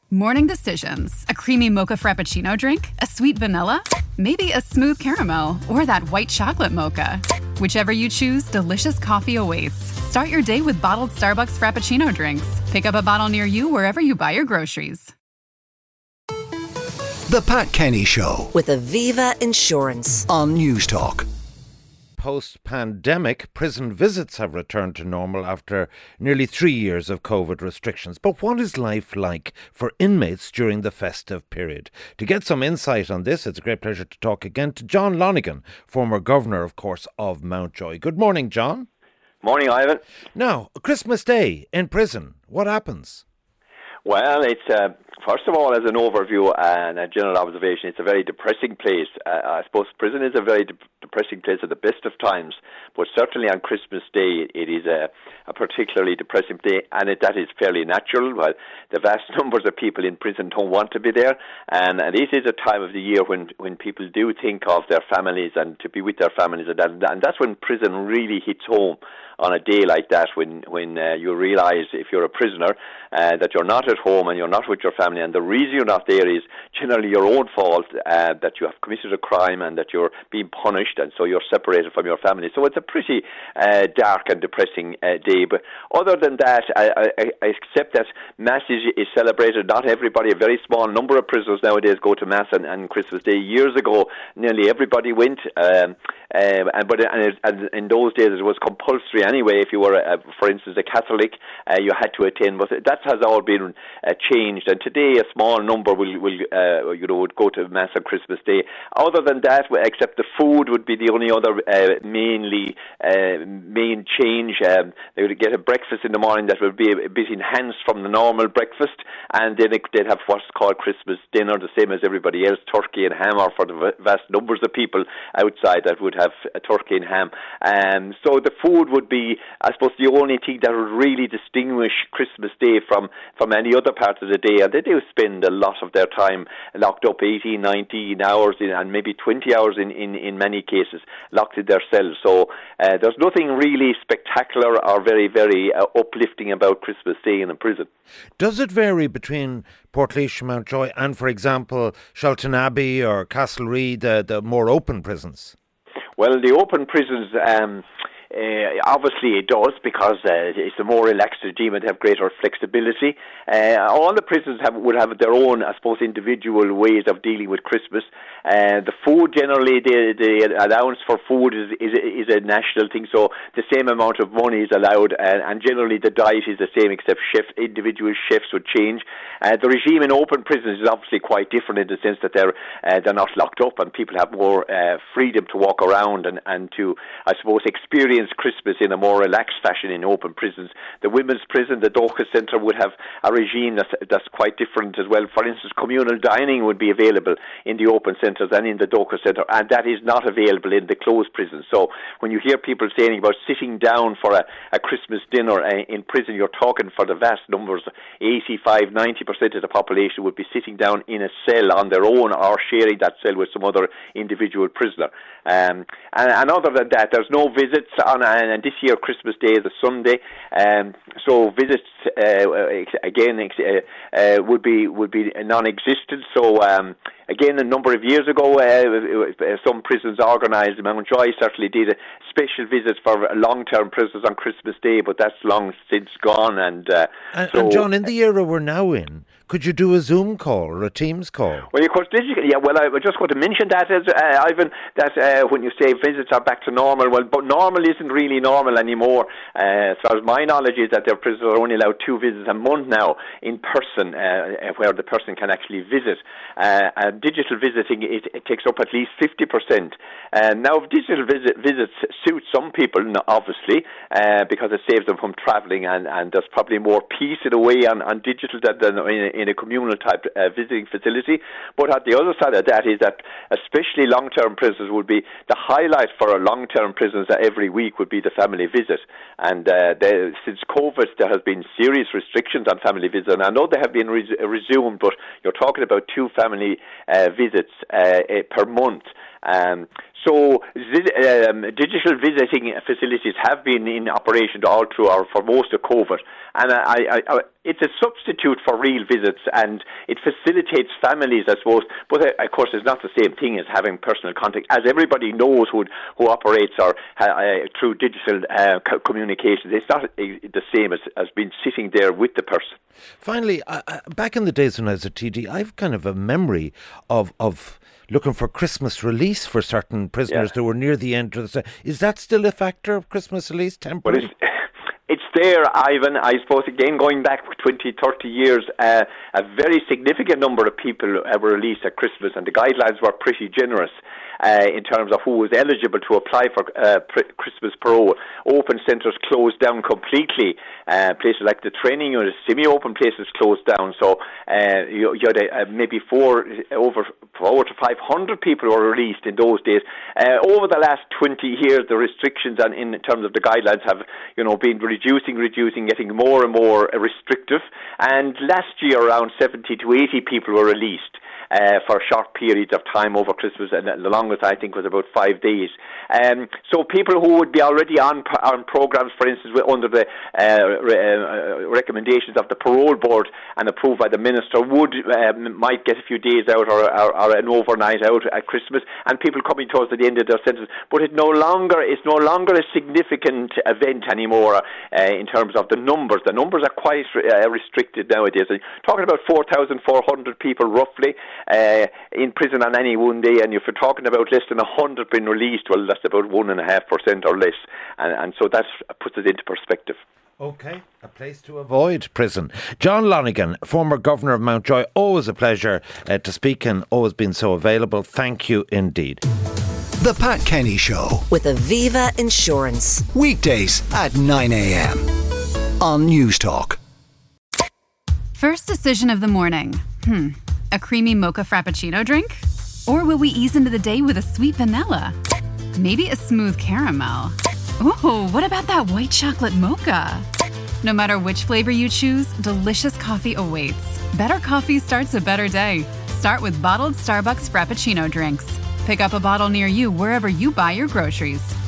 Morning decisions. A creamy mocha frappuccino drink? A sweet vanilla? Maybe a smooth caramel or that white chocolate mocha. Whichever you choose, delicious coffee awaits. Start your day with bottled Starbucks Frappuccino drinks. Pick up a bottle near you wherever you buy your groceries. The Pat Kenny Show with Aviva Insurance on News Talk. Post-pandemic, prison visits have returned to normal after nearly 3 years of COVID restrictions. But what is life like for inmates during the festive period? To get some insight on this, it's a great pleasure to talk again to John Lonergan, former governor, of course, of Mountjoy. Good morning, John. Morning, Ivan. Now, Christmas Day in prison, what happens? Well, it's first of all, as an overview and a general observation, it's a very depressing place. I suppose prison is a very depressing place at the best of times, but certainly on Christmas Day, it is a particularly depressing day, and that is fairly natural. Well, the vast numbers of people in prison don't want to be there, and this is a time of the year when people do think of their families and to be with their families, and that's when prison really hits home. On a day like that, when you realise, if you're a prisoner, that you're not at home and you're not with your family, and the reason you're not there is generally your own fault, that you have committed a crime and that you're being punished, and so you're separated from your family. So it's a pretty dark and depressing day. But other than that, I accept that Mass is celebrated. Not everybody, a very small number of prisoners nowadays go to Mass and Christmas Day. Years ago, nearly everybody went, but in those days it was compulsory anyway. If you were, for instance, a Catholic, you had to attend. But that has all been changed, and today a small number would go to Mass on Christmas Day. Other than that, except the food would be the only other main change. They would get a breakfast in the morning that would be a bit enhanced from the normal breakfast, and then they'd have what's called Christmas dinner, the same as everybody else, turkey and ham, or for the vast numbers of people outside that would have a turkey and ham. So the food would be, I suppose, the only thing that would really distinguish Christmas Day from any other part of the day. And they do spend a lot of their time locked up, 18, 19 hours and maybe 20 hours in many cases, locked in their cells. So there's nothing really spectacular or very, very uplifting about Christmas Day in a prison. Does it vary between Portlaoise, Mountjoy and, for example, Shelton Abbey or Castlereagh, the more open prisons? Well, the open prisons, obviously it does, because it's a more relaxed regime and have greater flexibility. All the prisons would have their own, I suppose, individual ways of dealing with Christmas. The food, generally, the allowance for food is a national thing, so the same amount of money is allowed, and generally the diet is the same, except individual chefs would change. The regime in open prisons is obviously quite different in the sense that they're not locked up, and people have more freedom to walk around and to, I suppose, experience Christmas in a more relaxed fashion in open prisons. The women's prison, the Dorcas Centre, would have a regime that's quite different as well. For instance, communal dining would be available in the open centres and in the Dorcas Centre, and that is not available in the closed prisons. So when you hear people saying about sitting down for a Christmas dinner in prison, you're talking for the vast numbers, 85-90% of the population would be sitting down in a cell on their own or sharing that cell with some other individual prisoner. And other than that, there's no visits on, and this year Christmas Day is a Sunday, so visits would be non-existent. So again, a number of years ago, some prisons organised, Mountjoy certainly did special visits for long-term prisoners on Christmas Day, but that's long since gone. And John, in the era we're now in, could you do a Zoom call or a Teams call? Well, of course, digitally. Yeah, well, I was just going to mention that, Ivan, that when you say visits are back to normal, well, but normal isn't really normal anymore. As far as my knowledge is that their prisoners are only allowed 2 visits a month now in person, where the person can actually visit. Digital visiting, it takes up at least 50%. Now, digital visits suit some people, obviously, because it saves them from travelling, and there's probably more peace in a way on digital than in a communal type visiting facility. But at the other side of that is that especially long-term prisoners would be the highlight for a long-term prisoners every week would be the family visit. And since COVID, there has been serious restrictions on family visits, and I know they have been resumed, but you're talking about 2 family visits per month. So digital visiting facilities have been in operation all through for most of COVID, and it's a substitute for real visits, and it facilitates families, I suppose. But of course, it's not the same thing as having personal contact, as everybody knows who operates or through digital communications. It's not the same as being sitting there with the person. Finally, back in the days when I was a TD, I've kind of a memory of looking for Christmas release for certain prisoners that were near the end of the... Is that still a factor of Christmas release, temporary? It's there, Ivan. I suppose, again, going back 20, 30 years, a very significant number of people were released at Christmas, and the guidelines were pretty generous in terms of who was eligible to apply for Christmas parole. Open centres closed down completely. Places like the training unit, semi-open places closed down. So you had maybe over 400 to 500 people were released in those days. Over the last 20 years, the restrictions in terms of the guidelines have, been reducing, getting more and more restrictive. And last year, around 70 to 80 people were released for short periods of time over Christmas, and the longest, I think, was about 5 days. So people who would be already on programs, for instance, under the recommendations of the parole board and approved by the minister, might get a few days out or an overnight out at Christmas, and people coming towards the end of their sentence. But it's no longer a significant event anymore in terms of the numbers. The numbers are quite restricted nowadays. Talking about 4,400 people roughly in prison on any one day, and if you're talking about less than 100 being released, well, that's about 1.5% or less, and so that puts it into perspective. OK, a place to avoid, prison. John Lonergan, former Governor of Mountjoy, always a pleasure to speak, and always been so available. Thank you indeed. The Pat Kenny Show with Aviva Insurance. Weekdays at 9 a.m. on News Talk. First decision of the morning. A creamy mocha frappuccino drink? Or will we ease into the day with a sweet vanilla? Maybe a smooth caramel? Ooh, what about that white chocolate mocha? No matter which flavor you choose, delicious coffee awaits. Better coffee starts a better day. Start with bottled Starbucks Frappuccino drinks. Pick up a bottle near you wherever you buy your groceries.